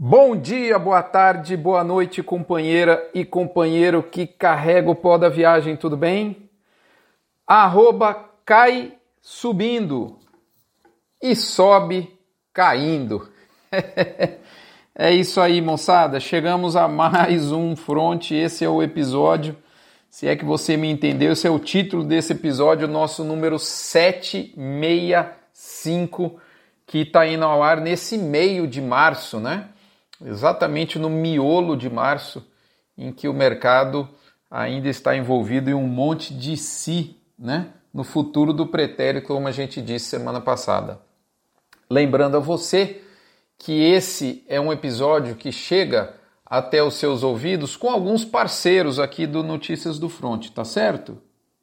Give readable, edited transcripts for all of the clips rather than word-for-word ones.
Bom dia, boa tarde, boa noite, companheira e companheiro que carrega o pó da viagem, tudo bem? Cai subindo e sobe caindo. É isso aí, moçada. Chegamos a mais um Front. Esse é o episódio, se é que você me entendeu, esse é o título desse episódio, nosso número 765, que está indo ao ar nesse meio de março, né? Exatamente no miolo de março, em que o mercado ainda está envolvido em um monte de si, né? No futuro do pretérito, como a gente disse semana passada. Lembrando a você que esse é um episódio que chega até os seus ouvidos com alguns parceiros aqui do Notícias do Front, tá certo?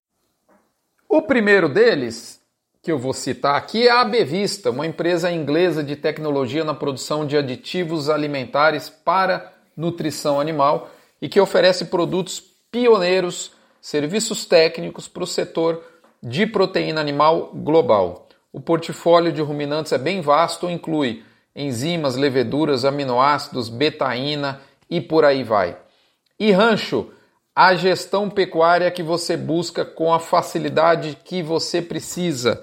O primeiro deles, que eu vou citar aqui, é a Bevista, uma empresa inglesa de tecnologia na produção de aditivos alimentares para nutrição animal e que oferece produtos pioneiros, serviços técnicos para o setor de proteína animal global. O portfólio de ruminantes é bem vasto, inclui enzimas, leveduras, aminoácidos, betaína e por aí vai. E Rancho, a gestão pecuária que você busca com a facilidade que você precisa.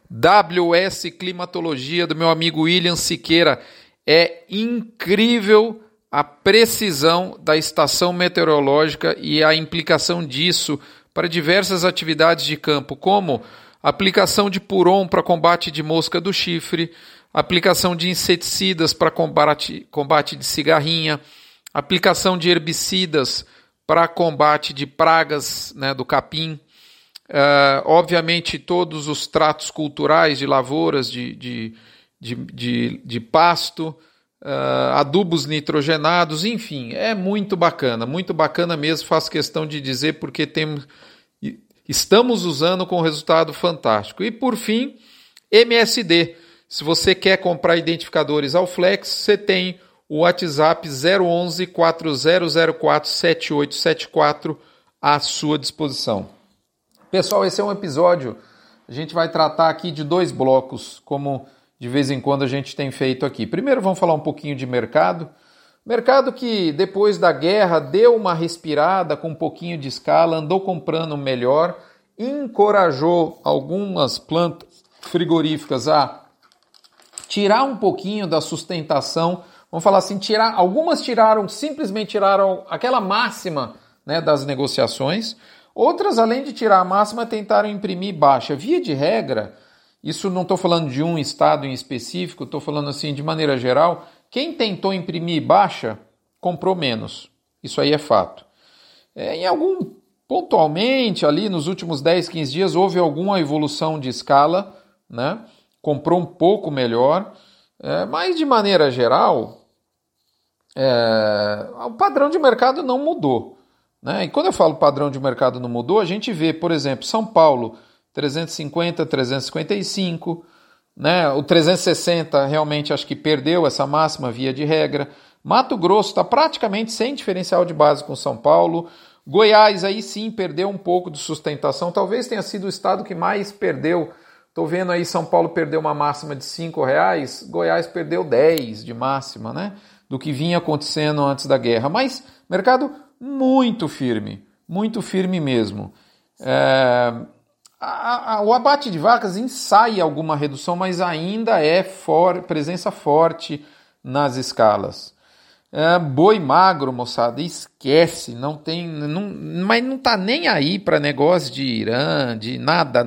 WS Climatologia, do meu amigo William Siqueira. É incrível a precisão da estação meteorológica e a implicação disso para diversas atividades de campo, como aplicação de puron para combate de mosca do chifre, aplicação de inseticidas para combate de cigarrinha, aplicação de herbicidas para combate de pragas, né, do capim, obviamente todos os tratos culturais de lavouras, de pasto, adubos nitrogenados, enfim, é muito bacana mesmo, faço questão de dizer porque estamos usando com resultado fantástico. E por fim, MSD, se você quer comprar identificadores Alflex, você tem o WhatsApp 011 4004 7874 à sua disposição. Pessoal, esse é um episódio, a gente vai tratar aqui de dois blocos, como de vez em quando a gente tem feito aqui. Primeiro vamos falar um pouquinho de mercado. Mercado que depois da guerra deu uma respirada com um pouquinho de escala, andou comprando melhor, encorajou algumas plantas frigoríficas a tirar um pouquinho da sustentação. Vamos falar assim, algumas simplesmente tiraram aquela máxima, né, das negociações. Outras, além de tirar a máxima, tentaram imprimir baixa. Via de regra, isso não estou falando de um estado em específico, estou falando assim de maneira geral, quem tentou imprimir baixa, comprou menos. Isso aí é fato. Pontualmente, ali nos últimos 10, 15 dias, houve alguma evolução de escala, né? Comprou um pouco melhor, mas de maneira geral, o padrão de mercado não mudou. Né? E quando eu falo padrão de mercado não mudou, a gente vê, por exemplo, São Paulo 350, 355, né? O 360 realmente acho que perdeu essa máxima via de regra. Mato Grosso está praticamente sem diferencial de base com São Paulo. Goiás aí sim perdeu um pouco de sustentação, talvez tenha sido o estado que mais perdeu. Estou vendo aí São Paulo perdeu uma máxima de R$5, Goiás perdeu 10 de máxima, né? Do que vinha acontecendo antes da guerra. Mas mercado muito firme mesmo. O abate de vacas ensaia alguma redução, mas ainda é presença forte nas escalas. Boi magro, moçada, esquece, mas não está nem aí para negócio de Irã, de nada.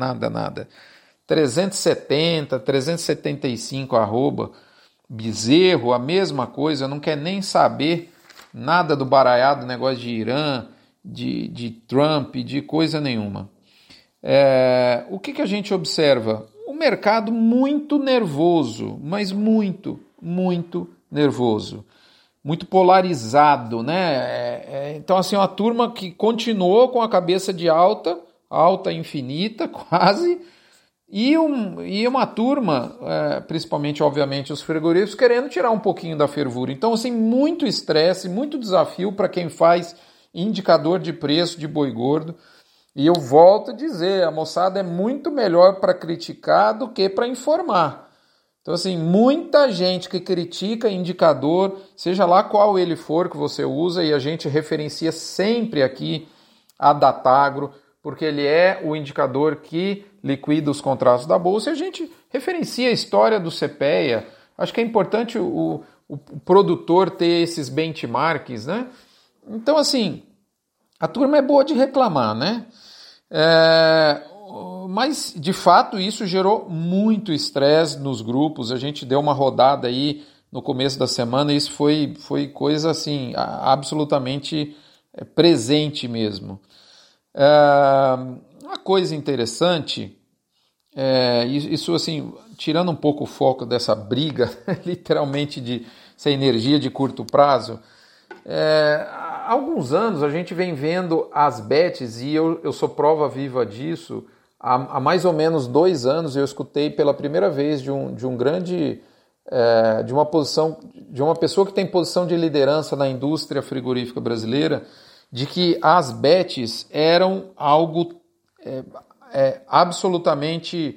370, 375 arroba. Bezerro, a mesma coisa, não quer nem saber nada do baralhado, negócio de Irã, de Trump, de coisa nenhuma. O que a gente observa? O mercado muito nervoso, mas muito nervoso. Muito polarizado, né? Então, assim, uma turma que continuou com a cabeça de alta infinita, quase, e uma turma, principalmente, obviamente, os frigoríficos, querendo tirar um pouquinho da fervura. Então, assim, muito estresse, muito desafio para quem faz indicador de preço de boi gordo. E eu volto a dizer, a moçada é muito melhor para criticar do que para informar. Então, assim, muita gente que critica indicador, seja lá qual ele for que você usa, e a gente referencia sempre aqui a Datagro, porque ele é o indicador que liquida os contratos da Bolsa, e a gente referencia a história do CPEA. Acho que é importante o produtor ter esses benchmarks, né? Então, assim, a turma é boa de reclamar, né? Mas, de fato, isso gerou muito estresse nos grupos. A gente deu uma rodada aí no começo da semana e isso foi coisa, assim, absolutamente presente mesmo. Uma coisa interessante, isso, assim, tirando um pouco o foco dessa briga, literalmente, de essa energia de curto prazo, há alguns anos a gente vem vendo as bets, e eu sou prova viva disso. Há mais ou menos 2 anos eu escutei pela primeira vez de uma pessoa que tem posição de liderança na indústria frigorífica brasileira, de que as bets eram algo absolutamente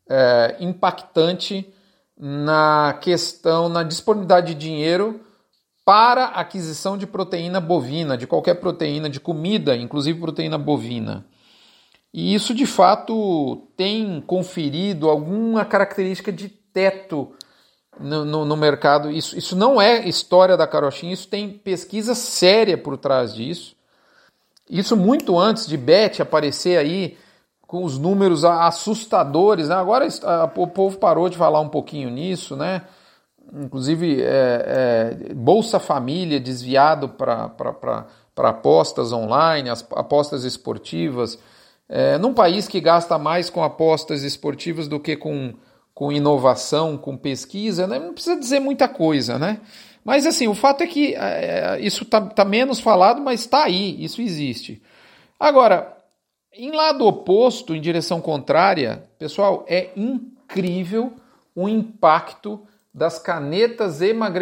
impactante na disponibilidade de dinheiro para aquisição de proteína bovina, de qualquer proteína de comida, inclusive proteína bovina. E isso, de fato, tem conferido alguma característica de teto no mercado. Isso não é história da carochinha, isso tem pesquisa séria por trás disso. Isso muito antes de Bet aparecer aí com os números assustadores, né? Agora o povo parou de falar um pouquinho nisso, né? Inclusive Bolsa Família desviado para apostas online, as apostas esportivas. Num país que gasta mais com apostas esportivas do que com inovação, com pesquisa, né? Não precisa dizer muita coisa, né? Mas assim, o fato é que isso tá menos falado, mas está aí, isso existe. Agora, em lado oposto, em direção contrária, pessoal, é incrível o impacto das canetas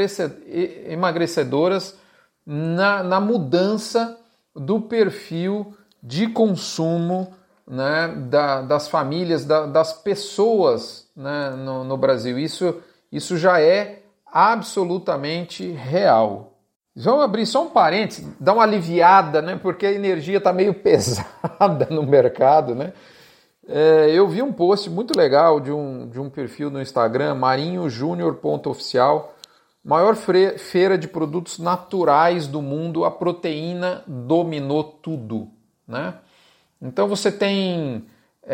emagrecedoras na mudança do perfil de consumo, né, das famílias, das pessoas, né, no Brasil. Isso já é absolutamente real. Vamos abrir só um parênteses, dar uma aliviada, né, porque a energia está meio pesada no mercado, né? Eu vi um post muito legal de um perfil no Instagram, marinhojunior.oficial, maior feira de produtos naturais do mundo, a proteína dominou tudo, né? Então você tem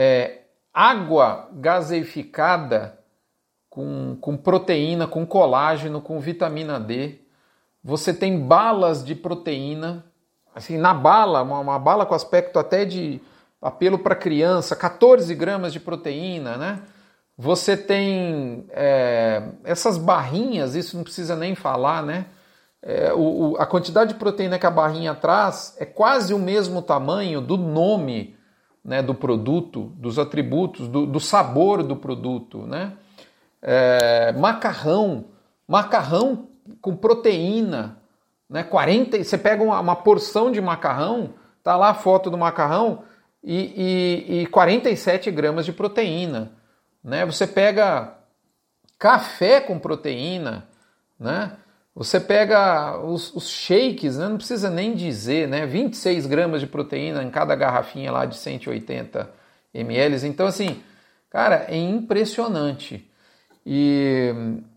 água gaseificada com proteína, com colágeno, com vitamina D. Você tem balas de proteína, assim, na bala, uma bala com aspecto até de apelo para criança, 14 gramas de proteína, né? Você tem essas barrinhas, isso não precisa nem falar, né? A quantidade de proteína que a barrinha traz é quase o mesmo tamanho do nome, né, do produto, dos atributos, do sabor do produto, né? Macarrão com proteína, né? Você pega uma porção de macarrão, tá lá a foto do macarrão e 47 gramas de proteína, né? Você pega café com proteína, né? Você pega os shakes, né? Não precisa nem dizer, né? 26 gramas de proteína em cada garrafinha lá de 180 ml. Então, assim, cara, é impressionante. E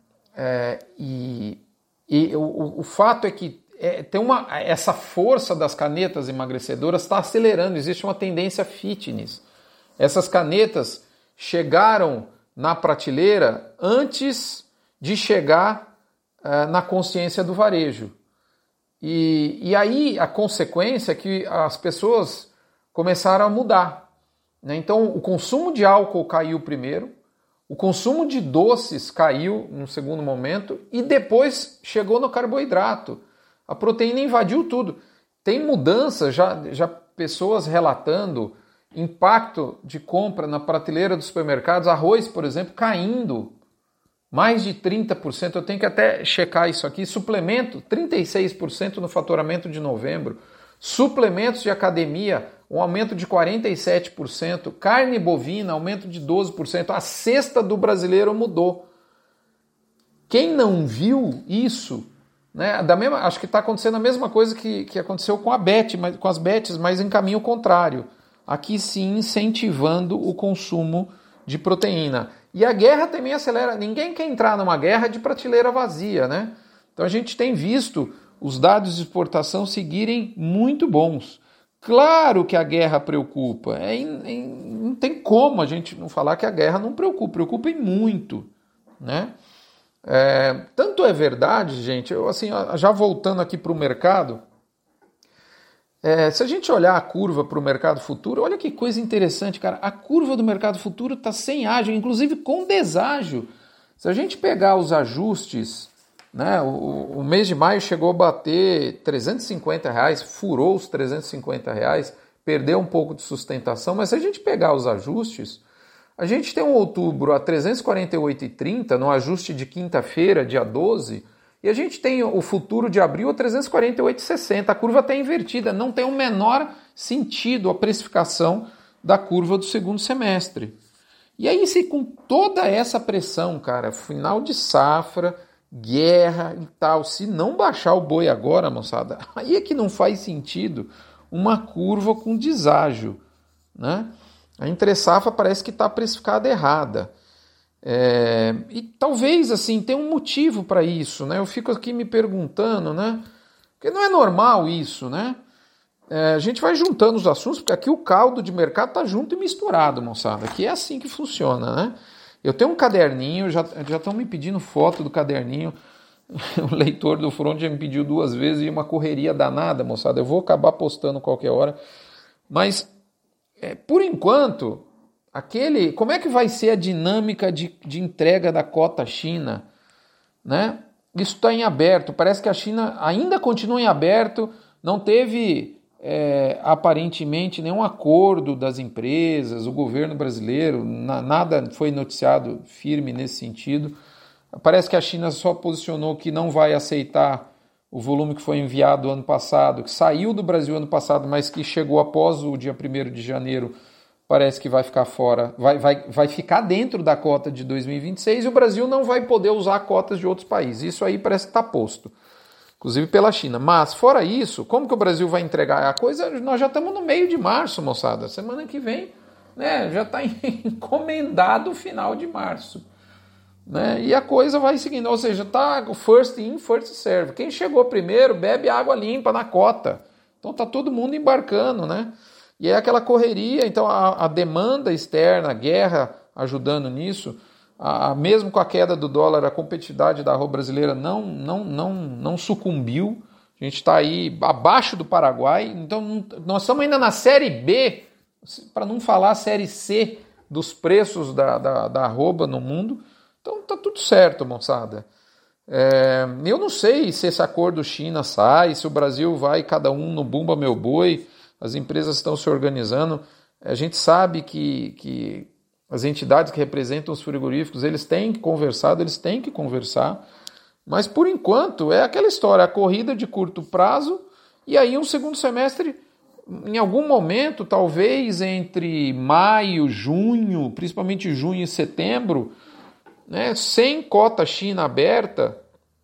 o fato é que essa força das canetas emagrecedoras está acelerando, existe uma tendência fitness. Essas canetas chegaram na prateleira antes de chegar na consciência do varejo. E aí a consequência é que as pessoas começaram a mudar, né? Então o consumo de álcool caiu primeiro, o consumo de doces caiu no segundo momento e depois chegou no carboidrato. A proteína invadiu tudo. Tem mudanças, já pessoas relatando impacto de compra na prateleira dos supermercados, arroz, por exemplo, caindo mais de 30%. Eu tenho que até checar isso aqui. Suplemento, 36% no faturamento de novembro. Suplementos de academia, um aumento de 47%. Carne bovina, aumento de 12%. A cesta do brasileiro mudou. quem não viu isso, né, acho que está acontecendo a mesma coisa que aconteceu com com as bets, mas em caminho contrário. Aqui sim incentivando o consumo de proteína. E a guerra também acelera. Ninguém quer entrar numa guerra de prateleira vazia, né? Então a gente tem visto os dados de exportação seguirem muito bons. Claro que a guerra preocupa. Não tem como a gente não falar que a guerra não preocupa e muito, né? Tanto é verdade, gente, assim, já voltando aqui para o mercado, se a gente olhar a curva para o mercado futuro, olha que coisa interessante, cara. A curva do mercado futuro está sem ágio, inclusive com deságio. Se a gente pegar os ajustes, né, o mês de maio chegou a bater R$350, furou os R$350, perdeu um pouco de sustentação, mas se a gente pegar os ajustes, a gente tem um outubro a 348,30 no ajuste de quinta-feira, dia 12, e a gente tem o futuro de abril a 348,60. A curva está invertida, não tem o menor sentido a precificação da curva do segundo semestre. E aí, se com toda essa pressão, cara, final de safra, guerra e tal, se não baixar o boi agora, moçada, aí é que não faz sentido uma curva com deságio, né? A entre-safra parece que está precificada errada. E talvez, assim, tenha um motivo para isso, né? Eu fico aqui me perguntando, né? Porque não é normal isso, né? A gente vai juntando os assuntos, porque aqui o caldo de mercado está junto e misturado, moçada. Aqui é assim que funciona, né? Eu tenho um caderninho, já estão me pedindo foto do caderninho. O leitor do Front já me pediu 2 vezes e uma correria danada, moçada. Eu vou acabar postando qualquer hora. Mas, por enquanto, como é que vai ser a dinâmica de entrega da cota China, né? Isso está em aberto. Parece que a China ainda continua em aberto. Não teve, aparentemente, nenhum acordo das empresas, o governo brasileiro, nada foi noticiado firme nesse sentido. Parece que a China só posicionou que não vai aceitar o volume que foi enviado ano passado, que saiu do Brasil ano passado, mas que chegou após o dia 1º de janeiro, parece que vai ficar fora, vai ficar dentro da cota de 2026 e o Brasil não vai poder usar cotas de outros países. Isso aí parece que está posto, inclusive pela China. Mas, fora isso, como que o Brasil vai entregar a coisa? Nós já estamos no meio de março, moçada. Semana que vem, né, já está encomendado o final de março. Né? E a coisa vai seguindo, ou seja, tá first in, first serve. Quem chegou primeiro bebe água limpa na cota. Então tá todo mundo embarcando, né? E é aquela correria, então a demanda externa, a guerra ajudando nisso, mesmo com a queda do dólar, a competitividade da arroba brasileira não sucumbiu. A gente está aí abaixo do Paraguai, então nós estamos ainda na série B, para não falar série C dos preços da arroba no mundo. Então tá tudo certo, moçada. Eu não sei se esse acordo China sai, se o Brasil vai cada um no bumba meu boi, as empresas estão se organizando. A gente sabe que as entidades que representam os frigoríficos, eles têm conversado, eles têm que conversar, mas por enquanto é aquela história, a corrida de curto prazo, e aí um segundo semestre, em algum momento, talvez entre maio, junho, principalmente junho e setembro, né, sem cota China aberta,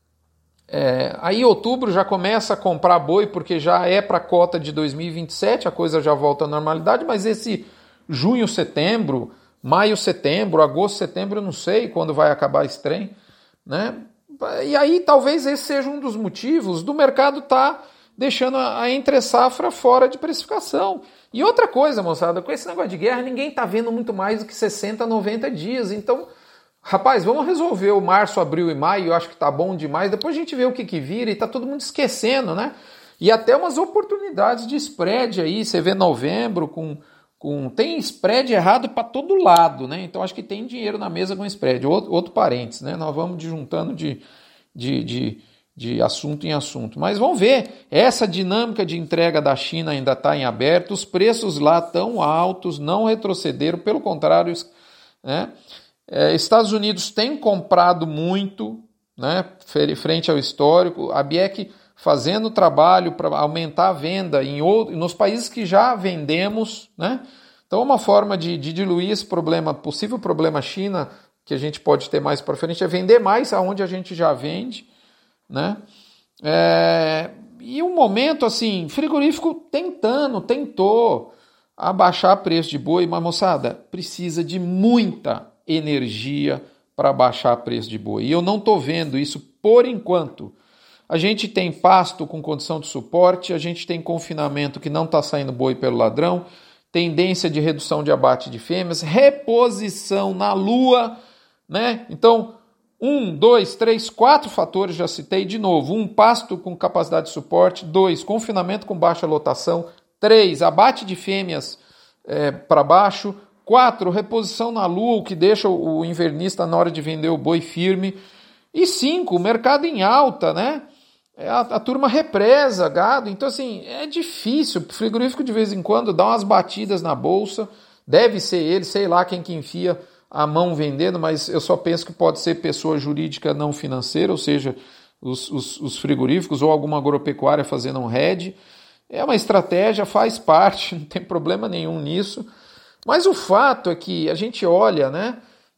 aí outubro já começa a comprar boi porque já é para a cota de 2027, a coisa já volta à normalidade, mas esse junho, setembro, maio, setembro, agosto, setembro, eu não sei quando vai acabar esse trem, né? E aí talvez esse seja um dos motivos do mercado estar deixando a entre-safra fora de precificação. E outra coisa, moçada, com esse negócio de guerra, ninguém está vendo muito mais do que 60, 90 dias, então... Rapaz, vamos resolver o março, abril e maio, eu acho que tá bom demais, depois a gente vê o que vira e tá todo mundo esquecendo, né? E até umas oportunidades de spread aí, você vê novembro tem spread errado para todo lado, né? Então acho que tem dinheiro na mesa com spread. Outro parênteses, né? Nós vamos juntando de assunto em assunto. Mas vamos ver, essa dinâmica de entrega da China ainda está em aberto, os preços lá tão altos, não retrocederam, pelo contrário, né? Estados Unidos tem comprado muito, né, frente ao histórico, a BIEC fazendo trabalho para aumentar a venda nos países que já vendemos, né? Então uma forma de diluir esse problema, possível problema China, que a gente pode ter mais para frente é vender mais aonde a gente já vende, né? E um momento assim, frigorífico tentou abaixar preço de boi, mas moçada, precisa de muita energia para baixar preço de boi. E eu não estou vendo isso por enquanto. A gente tem pasto com condição de suporte, a gente tem confinamento que não está saindo boi pelo ladrão, tendência de redução de abate de fêmeas, reposição na lua, né? Então, 1, 2, 3, 4 fatores, já citei de novo. 1, pasto com capacidade de suporte. 2, confinamento com baixa lotação. 3, abate de fêmeas para baixo. 4, reposição na lua, o que deixa o invernista na hora de vender o boi firme. E 5, mercado em alta, né? A turma represa gado, então assim, é difícil. O frigorífico de vez em quando dá umas batidas na bolsa, deve ser ele, sei lá quem que enfia a mão vendendo, mas eu só penso que pode ser pessoa jurídica não financeira, ou seja, os frigoríficos ou alguma agropecuária fazendo um hedge. É uma estratégia, faz parte, não tem problema nenhum nisso, mas o fato é que a gente olha, né?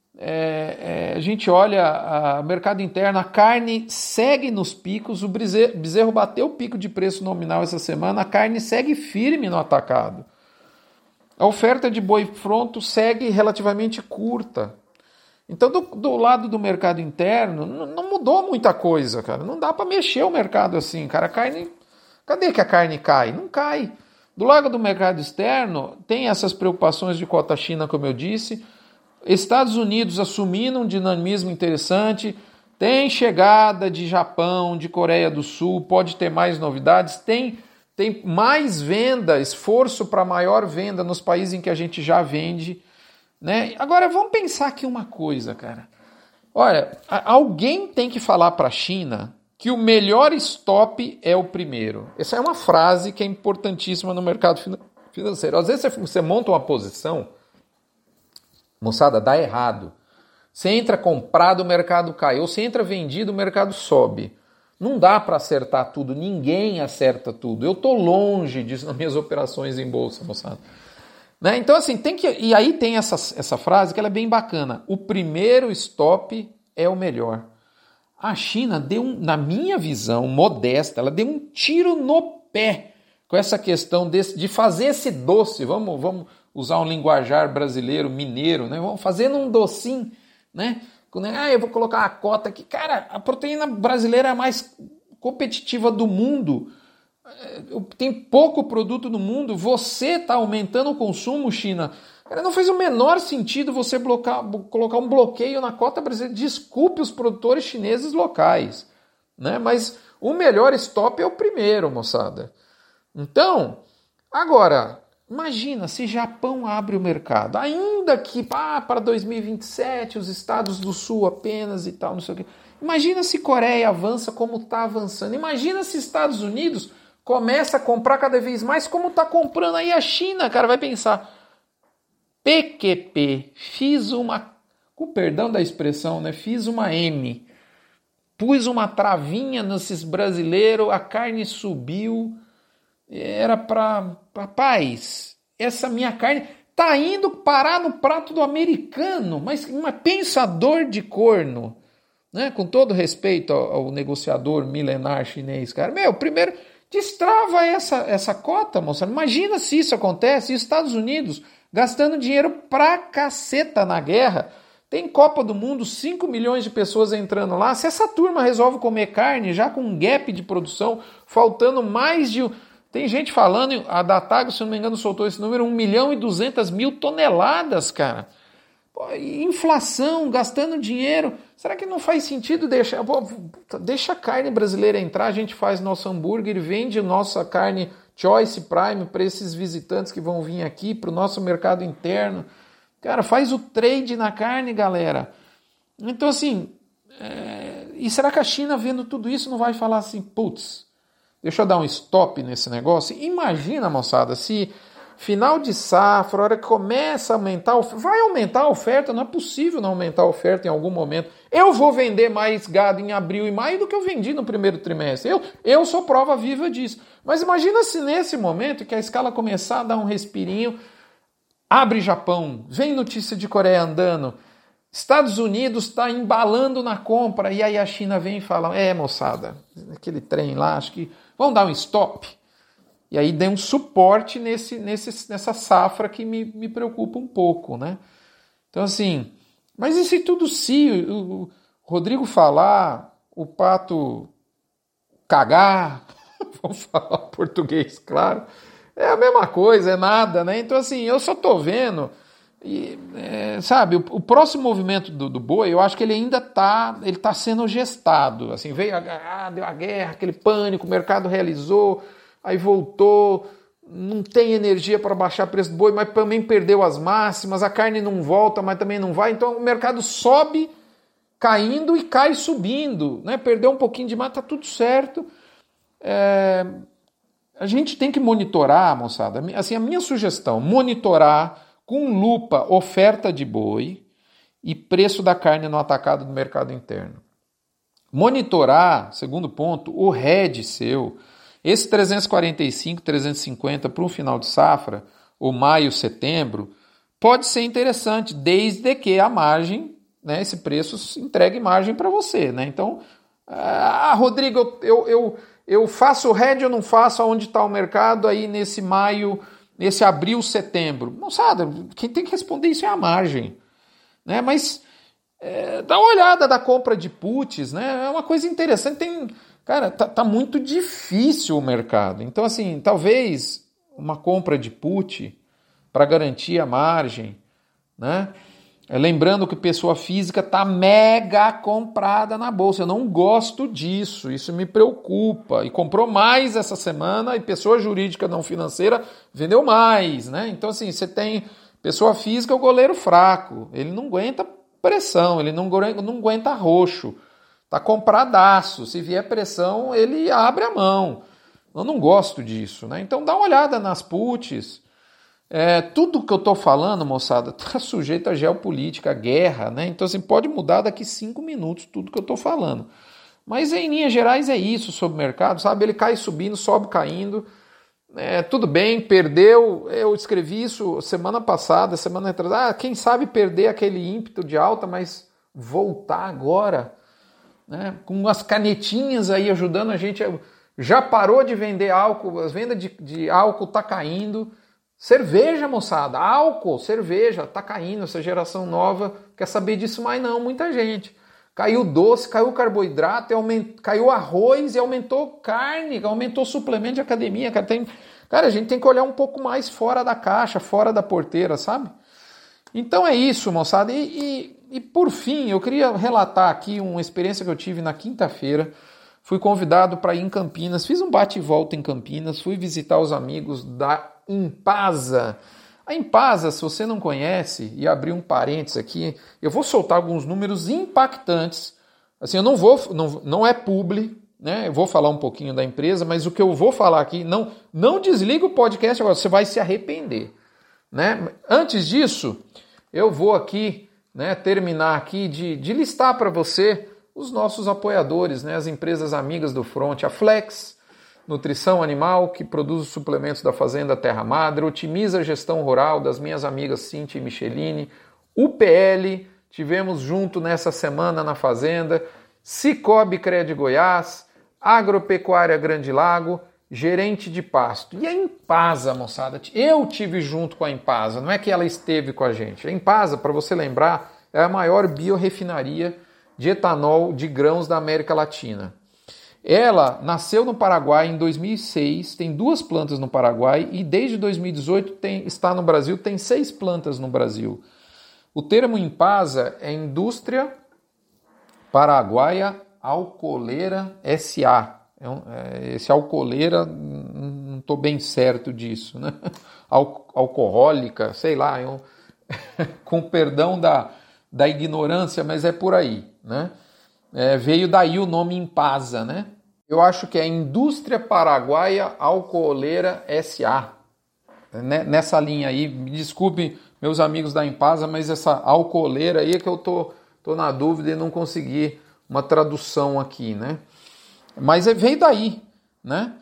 A gente olha o mercado interno, a carne segue nos picos, o bezerro bateu o pico de preço nominal essa semana, a carne segue firme no atacado. A oferta de boi pronto segue relativamente curta. Então, do lado do mercado interno, não mudou muita coisa, cara. Não dá para mexer o mercado assim, cara. A carne, cadê que a carne cai? Não cai. Do lado do mercado externo, tem essas preocupações de cota China, como eu disse. Estados Unidos assumindo um dinamismo interessante, tem chegada de Japão, de Coreia do Sul, pode ter mais novidades, tem mais venda, esforço para maior venda nos países em que a gente já vende, né? Agora vamos pensar aqui uma coisa, cara. Olha, alguém tem que falar para a China que o melhor stop é o primeiro. Essa é uma frase que é importantíssima no mercado financeiro. Às vezes você monta uma posição, moçada, dá errado. Você entra comprado, o mercado cai. Ou você entra vendido, o mercado sobe. Não dá para acertar tudo. Ninguém acerta tudo. Eu estou longe disso nas minhas operações em bolsa, moçada. Né? Então, assim, tem que... E aí tem essa frase que ela é bem bacana. O primeiro stop é o melhor. A China deu, na minha visão modesta, ela deu um tiro no pé com essa questão de fazer esse doce. Vamos usar um linguajar brasileiro, mineiro, né? Vamos fazendo um docinho, né? Eu vou colocar a cota aqui. Cara, a proteína brasileira é a mais competitiva do mundo. Tem pouco produto no mundo. Você está aumentando o consumo, China. Cara, não faz o menor sentido você colocar um bloqueio na cota brasileira. Desculpe os produtores chineses locais, né? Mas o melhor stop é o primeiro, moçada. Então, agora... Imagina se Japão abre o mercado, ainda que para 2027 os estados do sul apenas e tal, não sei o quê. Imagina se Coreia avança como está avançando. Imagina se Estados Unidos começa a comprar cada vez mais como está comprando aí a China. Cara, vai pensar, PQP, com perdão da expressão, né? Fiz uma M, pus uma travinha nesses brasileiros, a carne subiu. Era para paz, essa minha carne tá indo parar no prato do americano, mas pensador de corno, né? Com todo respeito ao negociador milenar chinês, cara. Primeiro destrava essa cota, moça. Imagina se isso acontece, e os Estados Unidos gastando dinheiro pra caceta na guerra. Tem Copa do Mundo, 5 milhões de pessoas entrando lá. Se essa turma resolve comer carne, já com um gap de produção, faltando mais de... Tem gente falando, a Datago, se não me engano, soltou esse número, 1.200.000 toneladas, cara. Pô, inflação, gastando dinheiro. Será que não faz sentido deixa a carne brasileira entrar, a gente faz nosso hambúrguer e vende nossa carne Choice Prime para esses visitantes que vão vir aqui, para o nosso mercado interno. Cara, faz o trade na carne, galera. Então, assim, e será que a China, vendo tudo isso, não vai falar assim, putz, deixa eu dar um stop nesse negócio? Imagina, moçada, se final de safra, a hora que começa a aumentar, vai aumentar a oferta, não é possível não aumentar a oferta em algum momento. Eu vou vender mais gado em abril e maio do que eu vendi no primeiro trimestre. Eu sou prova viva disso. Mas imagina se nesse momento que a escala começar a dar um respirinho, abre Japão, vem notícia de Coreia andando, Estados Unidos está embalando na compra, e aí a China vem e fala, moçada, aquele trem lá, acho que vamos dar um stop. E aí deu um suporte nessa safra que me preocupa um pouco, né? Então assim, mas e se tudo se o Rodrigo falar, o Pato cagar, vamos falar português, claro, é a mesma coisa, é nada, né? Então assim, eu só tô vendo... E, sabe, o próximo movimento do boi, eu acho que ele ainda tá sendo gestado. Assim, deu a guerra, aquele pânico, o mercado realizou, aí voltou, não tem energia para baixar o preço do boi, mas também perdeu as máximas, a carne não volta, mas também não vai, então o mercado sobe caindo e cai subindo, né? Perdeu um pouquinho de mata, tá tudo certo. A gente tem que monitorar, moçada, assim, a minha sugestão, monitorar com lupa oferta de boi e preço da carne no atacado do mercado interno. Monitorar, segundo ponto, o RED seu, esse 345, 350 para um final de safra, ou maio, setembro, pode ser interessante, desde que a margem, né, esse preço entregue margem para você. Né? Então, Rodrigo, eu faço o RED ou não faço? Aonde está o mercado aí nesse maio... Nesse abril, setembro. Moçada, quem tem que responder isso é a margem. Né? Mas dá uma olhada da compra de puts, né? É uma coisa interessante. Cara, tá muito difícil o mercado. Então, assim, talvez uma compra de put para garantir a margem, né? Lembrando que pessoa física está mega comprada na bolsa. Eu não gosto disso, isso me preocupa. E comprou mais essa semana e pessoa jurídica não financeira vendeu mais, né? Então, assim, você tem pessoa física, o goleiro fraco. Ele não aguenta pressão, ele não aguenta roxo. Está compradaço. Se vier pressão, ele abre a mão. Eu não gosto disso, né? Então, dá uma olhada nas puts. Tudo que eu estou falando, moçada, está sujeito a geopolítica, a guerra, né? Então, assim, pode mudar daqui 5 minutos tudo que eu estou falando. Mas, em linhas gerais, é isso sobre o mercado, sabe? Ele cai subindo, sobe caindo. Tudo bem, perdeu. Eu escrevi isso semana passada, semana atrás. Quem sabe perder aquele ímpeto de alta, mas voltar agora, né? Com as canetinhas aí ajudando a gente. Já parou de vender álcool, as vendas de álcool tá caindo. Cerveja, moçada, álcool, cerveja, tá caindo, essa geração nova quer saber disso mais não, muita gente. Caiu doce, caiu carboidrato, caiu arroz e aumentou carne, aumentou suplemento de academia. Cara, a gente tem que olhar um pouco mais fora da caixa, fora da porteira, sabe? Então é isso, moçada. E por fim, eu queria relatar aqui uma experiência que eu tive na quinta-feira. Fui convidado para ir em Campinas, fiz um bate e volta em Campinas, fui visitar os amigos da Impasa. A Impasa, se você não conhece, e abrir um parênteses aqui, eu vou soltar alguns números impactantes. Assim, eu não é publi, né? Eu vou falar um pouquinho da empresa, mas o que eu vou falar aqui, não desliga o podcast agora, você vai se arrepender, né? Antes disso, eu vou aqui, né, terminar aqui de listar para você os nossos apoiadores, né, as empresas amigas do Front, a Flex Nutrição Animal, que produz os suplementos da Fazenda Terra Madre, otimiza a gestão rural das minhas amigas Cíntia e Micheline, UPL, tivemos junto nessa semana na Fazenda, Cicobi Cred Goiás, Agropecuária Grande Lago, Gerente de Pasto. E a Impasa, moçada, eu tive junto com a Impasa, não é que ela esteve com a gente. A Impasa, para você lembrar, é a maior biorrefinaria de etanol de grãos da América Latina. Ela nasceu no Paraguai em 2006, tem 2 plantas no Paraguai e desde 2018 está no Brasil, tem 6 plantas no Brasil. O termo Impasa é Indústria Paraguaia Alcooleira S.A. Esse alcooleira, não estou bem certo disso, né? Alcoólica, sei lá, com perdão da ignorância, mas é por aí, né? Veio daí o nome Impasa, né? Eu acho que é Indústria Paraguaia Alcooleira S.A. Nessa linha aí, me desculpe meus amigos da Impasa, mas essa alcooleira aí é que eu tô na dúvida e não consegui uma tradução aqui, né? Mas veio daí, né?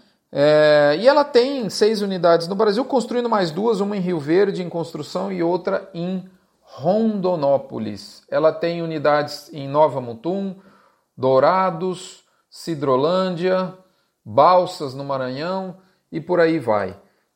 E ela tem 6 unidades no Brasil, construindo mais 2, uma em Rio Verde em construção e outra em Rondonópolis. Ela tem unidades em Nova Mutum, Dourados, Sidrolândia, Balsas no Maranhão e por aí vai.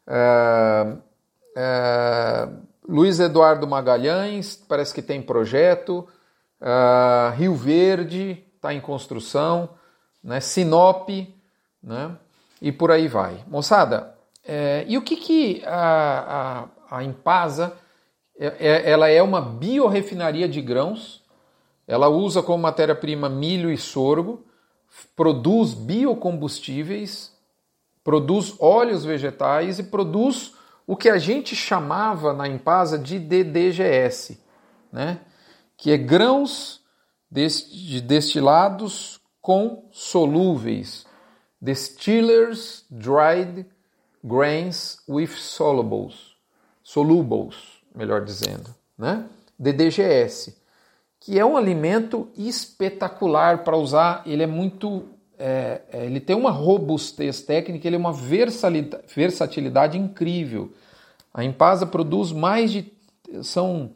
Luiz Eduardo Magalhães, parece que tem projeto. Rio Verde está em construção, né? Sinop, né? E por aí vai. Moçada, e o que a Impasa, ela é uma biorrefinaria de grãos, ela usa como matéria-prima milho e sorgo, produz biocombustíveis, produz óleos vegetais e produz o que a gente chamava na Impasa de DDGS, né? Que é grãos destilados com solúveis, distillers dried grains with solubles, melhor dizendo, né? DDGS, que é um alimento espetacular para usar. Ele é muito, ele tem uma robustez técnica, ele é uma versatilidade incrível. A Impasa produz são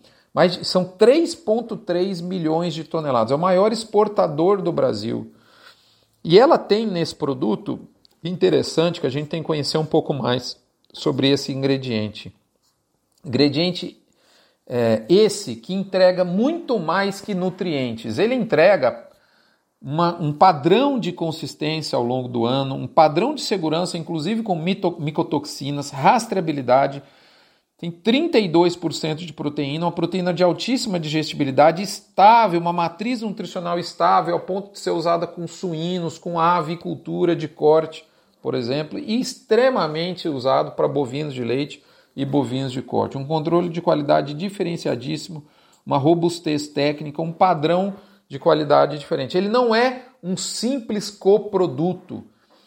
3,3 milhões de toneladas, é o maior exportador do Brasil. E ela tem nesse produto, interessante, que a gente tem que conhecer um pouco mais sobre esse ingrediente. Ingrediente esse que entrega muito mais que nutrientes. Ele entrega um padrão de consistência ao longo do ano, um padrão de segurança, inclusive com micotoxinas, rastreabilidade. Tem 32% de proteína, uma proteína de altíssima digestibilidade, estável, uma matriz nutricional estável, ao ponto de ser usada com suínos, com avicultura de corte, por exemplo, e extremamente usado para bovinos de leite e bovinos de corte. Um controle de qualidade diferenciadíssimo, uma robustez técnica, um padrão de qualidade diferente. Ele não é um simples coproduto.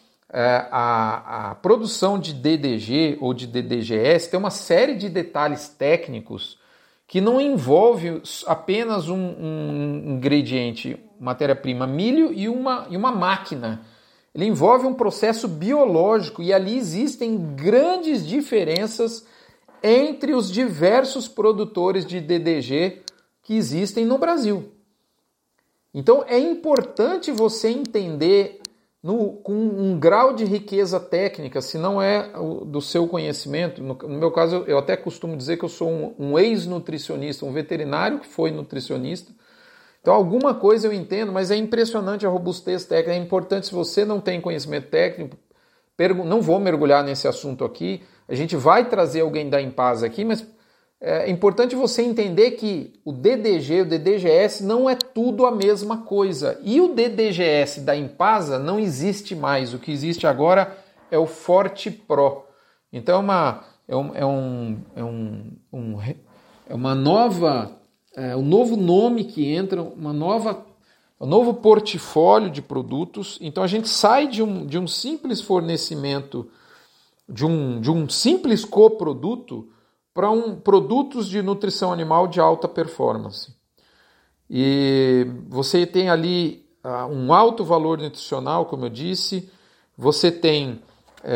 A produção de DDG ou de DDGS tem uma série de detalhes técnicos que não envolve apenas um ingrediente, matéria-prima, milho e uma máquina. Ele envolve um processo biológico e ali existem grandes diferenças entre os diversos produtores de DDG que existem no Brasil. Então é importante você entender com um grau de riqueza técnica, se não é do seu conhecimento. No meu caso, eu até costumo dizer que eu sou um ex-nutricionista, um veterinário que foi nutricionista. Então alguma coisa eu entendo, mas é impressionante a robustez técnica. É importante, se você não tem conhecimento técnico, não vou mergulhar nesse assunto aqui, a gente vai trazer alguém da Impasa aqui, mas é importante você entender que o DDG, o DDGS não é tudo a mesma coisa. E o DDGS da Impasa não existe mais. O que existe agora é o Forte Pro. Então um novo nome que entra, um novo portfólio de produtos. Então a gente sai de um simples fornecimento, de um simples coproduto, para produtos de nutrição animal de alta performance. E você tem ali um alto valor nutricional, como eu disse, você tem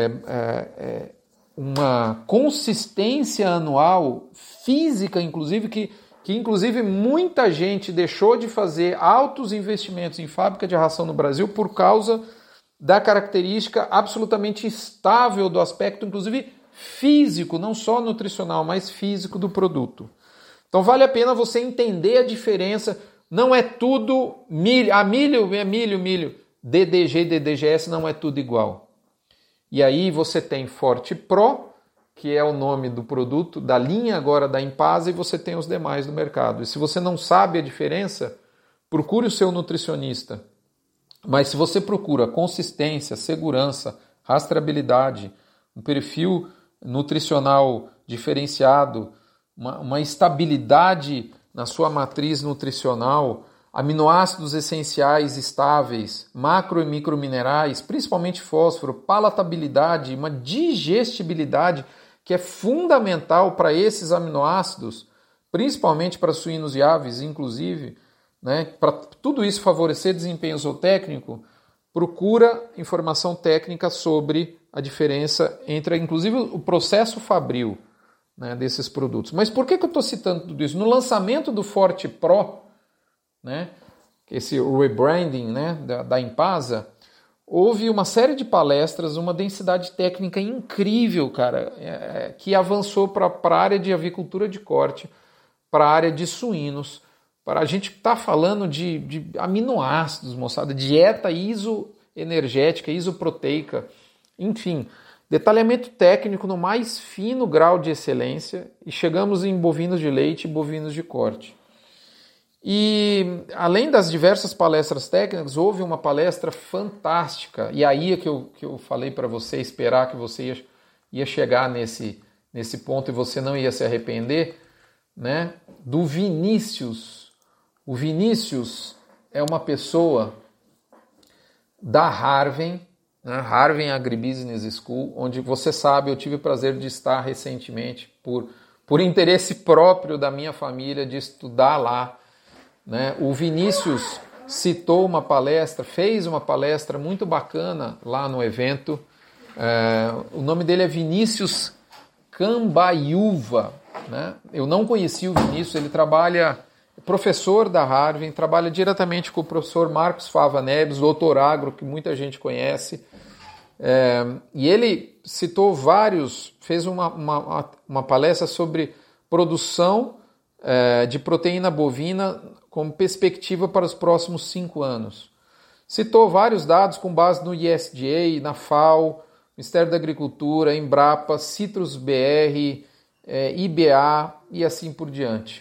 uma consistência anual física, inclusive, que inclusive muita gente deixou de fazer altos investimentos em fábrica de ração no Brasil por causa da característica absolutamente estável do aspecto, inclusive, físico, não só nutricional, mas físico do produto. Então vale a pena você entender a diferença. Não é tudo milho. Milho é milho. DDG, DDGS não é tudo igual. E aí você tem Forte Pro, que é o nome do produto, da linha agora da Impasa, e você tem os demais do mercado. E se você não sabe a diferença, procure o seu nutricionista. Mas se você procura consistência, segurança, rastreabilidade, um perfil nutricional diferenciado, uma estabilidade na sua matriz nutricional, aminoácidos essenciais estáveis, macro e microminerais, principalmente fósforo, palatabilidade, uma digestibilidade que é fundamental para esses aminoácidos, principalmente para suínos e aves, inclusive, né? Para tudo isso favorecer desempenho zootécnico, procura informação técnica sobre a diferença entre, inclusive, o processo fabril né, desses produtos. Mas por que eu estou citando tudo isso? No lançamento do Forte Pro, né, esse rebranding, né, da Impasa, houve uma série de palestras, uma densidade técnica incrível, cara, que avançou para a área de avicultura de corte, para a área de suínos, para a gente estar falando de aminoácidos, moçada, dieta isoenergética, isoproteica, enfim, detalhamento técnico no mais fino grau de excelência, e chegamos em bovinos de leite e bovinos de corte. E além das diversas palestras técnicas, houve uma palestra fantástica, e aí é que eu falei para você esperar que você ia chegar nesse ponto e você não ia se arrepender, né? Do Vinícius. O Vinícius é uma pessoa da Harvey, né? Harvey Agribusiness School, onde você sabe, eu tive o prazer de estar recentemente por interesse próprio da minha família de estudar lá, né? O Vinícius citou uma palestra, fez uma palestra muito bacana lá no evento. O nome dele é Vinícius Cambaiuva, né? Eu não conheci o Vinícius, ele professor da Harvard, trabalha diretamente com o professor Marcos Fava Neves, doutor agro, que muita gente conhece. E ele citou fez uma palestra sobre produção de proteína bovina como perspectiva para os próximos 5 anos. Citou vários dados com base no USDA, na FAO, Ministério da Agricultura, Embrapa, Citrus BR, IBA e assim por diante.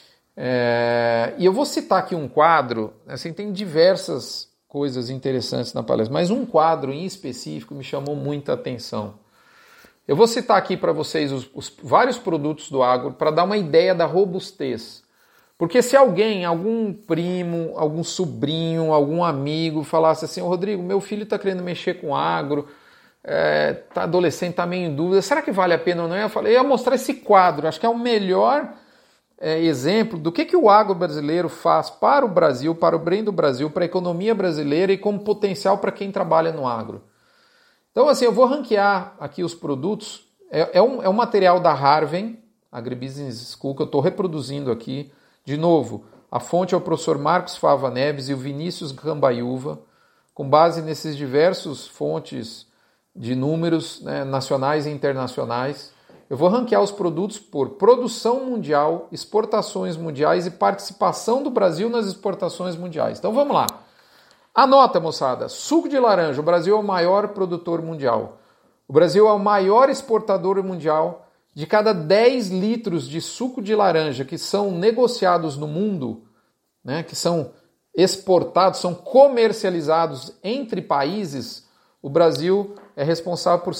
E eu vou citar aqui um quadro, assim, tem diversas coisas interessantes na palestra, mas um quadro em específico me chamou muita atenção. Eu vou citar aqui para vocês os vários produtos do agro para dar uma ideia da robustez. Porque se algum primo, algum sobrinho, algum amigo falasse assim, Rodrigo, meu filho está querendo mexer com agro, está adolescente, está meio em dúvida, será que vale a pena ou não? Eu ia mostrar esse quadro, acho que é o melhor exemplo do que o agro brasileiro faz para o Brasil, para o bem do Brasil, para a economia brasileira e como potencial para quem trabalha no agro. Então, assim, eu vou ranquear aqui os produtos. É um material da Harvey Agribusiness School que eu estou reproduzindo aqui. De novo, a fonte é o professor Marcos Fava Neves e o Vinícius Cambaiuva, com base nesses diversos fontes de números, né, nacionais e internacionais. Eu vou ranquear os produtos por produção mundial, exportações mundiais e participação do Brasil nas exportações mundiais. Então vamos lá. Anota, moçada. Suco de laranja. O Brasil é o maior produtor mundial. O Brasil é o maior exportador mundial. De cada 10 litros de suco de laranja que são negociados no mundo, né, que são exportados, são comercializados entre países, o Brasil é responsável por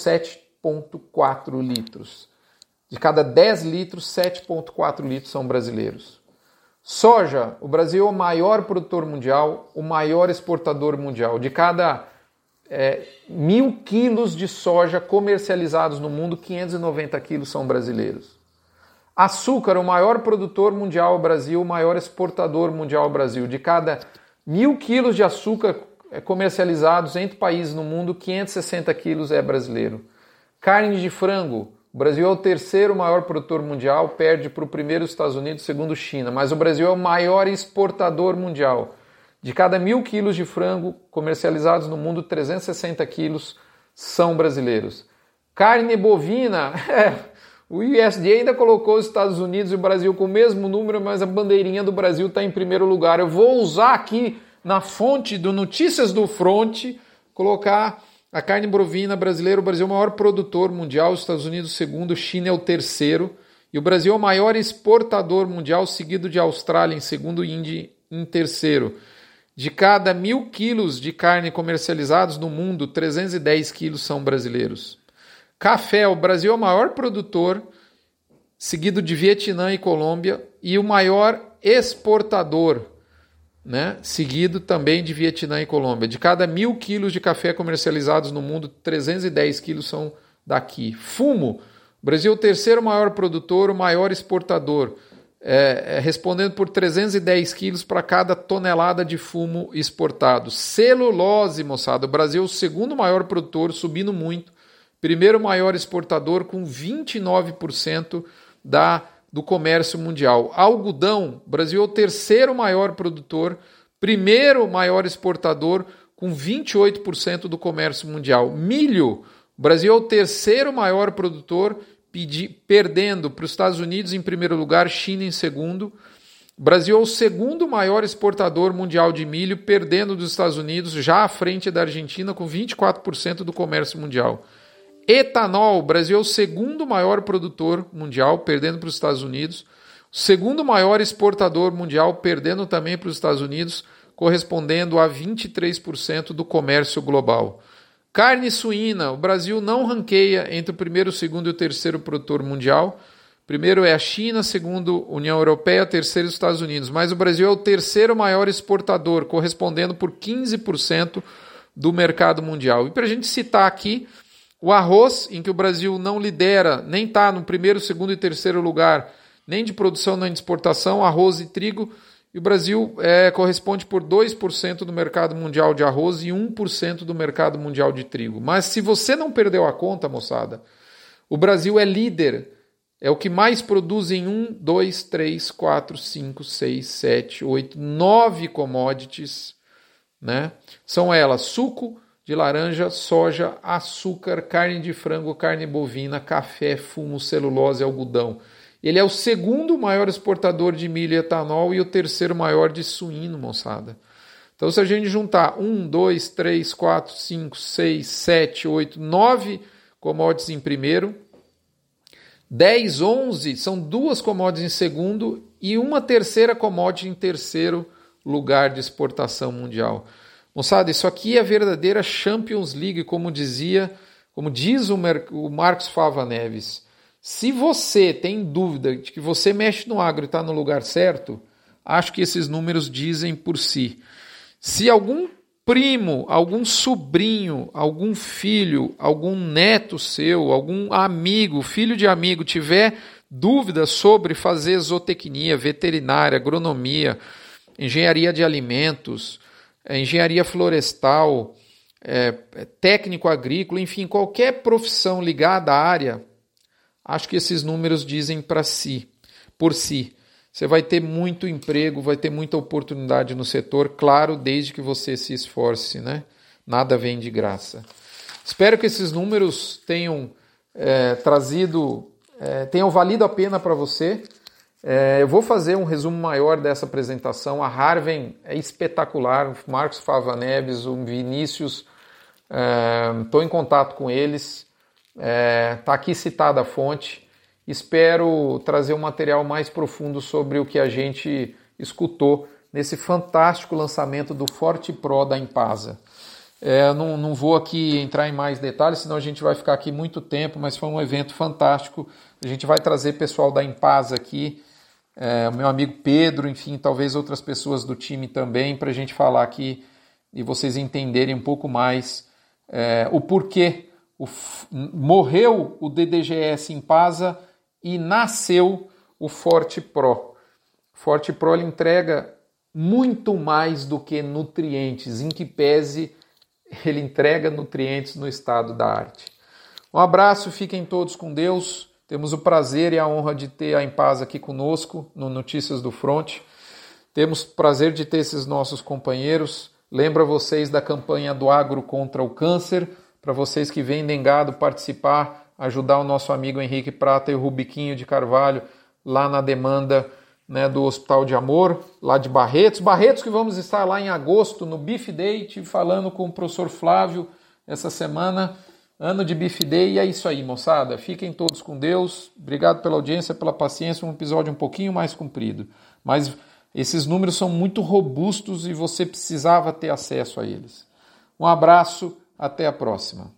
7,4 litros. De cada 10 litros, 7,4 litros são brasileiros. Soja, o Brasil é o maior produtor mundial, o maior exportador mundial. De cada 1.000 quilos de soja comercializados no mundo, 590 quilos são brasileiros. Açúcar, o maior produtor mundial o Brasil, o maior exportador mundial o Brasil. De cada 1.000 quilos de açúcar comercializados entre países no mundo, 560 quilos é brasileiro. Carne de frango, o Brasil é o terceiro maior produtor mundial, perde para o primeiro Estados Unidos, segundo China, mas o Brasil é o maior exportador mundial. De cada 1.000 quilos de frango comercializados no mundo, 360 quilos são brasileiros. Carne bovina, o USDA ainda colocou os Estados Unidos e o Brasil com o mesmo número, mas a bandeirinha do Brasil está em primeiro lugar. Eu vou usar aqui na fonte do Notícias do Fronte, colocar a carne bovina brasileira. O Brasil é o maior produtor mundial, os Estados Unidos o segundo, China é o terceiro. E o Brasil é o maior exportador mundial, seguido de Austrália em segundo e Índia em terceiro. De cada 1.000 quilos de carne comercializados no mundo, 310 quilos são brasileiros. Café, o Brasil é o maior produtor, seguido de Vietnã e Colômbia, e o maior exportador, né? Seguido também de Vietnã e Colômbia. De cada 1.000 quilos de café comercializados no mundo, 310 quilos são daqui. Fumo, o Brasil é o terceiro maior produtor, o maior exportador, respondendo por 310 quilos para cada tonelada de fumo exportado. Celulose, moçada, o Brasil é o segundo maior produtor, subindo muito, primeiro maior exportador com 29% do comércio mundial. Algodão, o Brasil é o terceiro maior produtor, primeiro maior exportador, com 28% do comércio mundial. Milho, o Brasil é o terceiro maior produtor, perdendo para os Estados Unidos em primeiro lugar, China em segundo. O Brasil é o segundo maior exportador mundial de milho, perdendo dos Estados Unidos, já à frente da Argentina, com 24% do comércio mundial. Etanol, o Brasil é o segundo maior produtor mundial, perdendo para os Estados Unidos. O segundo maior exportador mundial, perdendo também para os Estados Unidos, correspondendo a 23% do comércio global. Carne suína, o Brasil não ranqueia entre o primeiro, o segundo e o terceiro produtor mundial. Primeiro é a China, segundo União Europeia, terceiro Estados Unidos. Mas o Brasil é o terceiro maior exportador, correspondendo por 15% do mercado mundial. E para a gente citar aqui, o arroz, em que o Brasil não lidera, nem está no primeiro, segundo e terceiro lugar, nem de produção nem de exportação, arroz e trigo. E o Brasil corresponde por 2% do mercado mundial de arroz e 1% do mercado mundial de trigo. Mas se você não perdeu a conta, moçada, o Brasil é líder, é o que mais produz em 1, 2, 3, 4, 5, 6, 7, 8, 9 commodities, né? São elas: suco de laranja, soja, açúcar, carne de frango, carne bovina, café, fumo, celulose, algodão. Ele é o segundo maior exportador de milho e etanol e o terceiro maior de suíno, moçada. Então, se a gente juntar 1, 2, 3, 4, 5, 6, 7, 8, 9 commodities em primeiro, 10, 11 são 2 commodities em segundo e uma terceira commodity em terceiro lugar de exportação mundial. Moçada, isso aqui é a verdadeira Champions League, como diz o Marcos Fava Neves. Se você tem dúvida de que você mexe no agro e está no lugar certo, acho que esses números dizem por si. Se algum primo, algum sobrinho, algum filho, algum neto seu, algum amigo, filho de amigo, tiver dúvidas sobre fazer zootecnia, veterinária, agronomia, engenharia de alimentos, engenharia florestal, técnico agrícola, enfim, qualquer profissão ligada à área, acho que esses números dizem por si. Você vai ter muito emprego, vai ter muita oportunidade no setor, claro, desde que você se esforce, né? Nada vem de graça. Espero que esses números tenham tenham valido a pena para você. Eu vou fazer um resumo maior dessa apresentação. A Harvem é espetacular, o Marcos Fava Neves, o Vinícius, estou em contato com eles, está aqui citada a fonte. Espero trazer um material mais profundo sobre o que a gente escutou nesse fantástico lançamento do Forte Pro da Impasa. Não vou aqui entrar em mais detalhes, senão a gente vai ficar aqui muito tempo, mas foi um evento fantástico. A gente vai trazer pessoal da Impasa aqui, o meu amigo Pedro, enfim, talvez outras pessoas do time também, para a gente falar aqui e vocês entenderem um pouco mais o porquê morreu o DDGS Impasa e nasceu o Forte Pro. O Forte Pro ele entrega muito mais do que nutrientes, em que pese ele entrega nutrientes no estado da arte. Um abraço, fiquem todos com Deus. Temos o prazer e a honra de ter a Impasa aqui conosco no Notícias do Front. Temos o prazer de ter esses nossos companheiros. Lembro vocês da campanha do Agro contra o Câncer, para vocês que vendem gado participar, ajudar o nosso amigo Henrique Prata e o Rubiquinho de Carvalho lá na demanda, né, do Hospital de Amor, lá de Barretos. Barretos que vamos estar lá em agosto no Beef Day, estive falando com o professor Flávio essa semana, ano de Beef Day, e é isso aí, moçada. Fiquem todos com Deus. Obrigado pela audiência, pela paciência, um episódio um pouquinho mais comprido. Mas esses números são muito robustos e você precisava ter acesso a eles. Um abraço, até a próxima.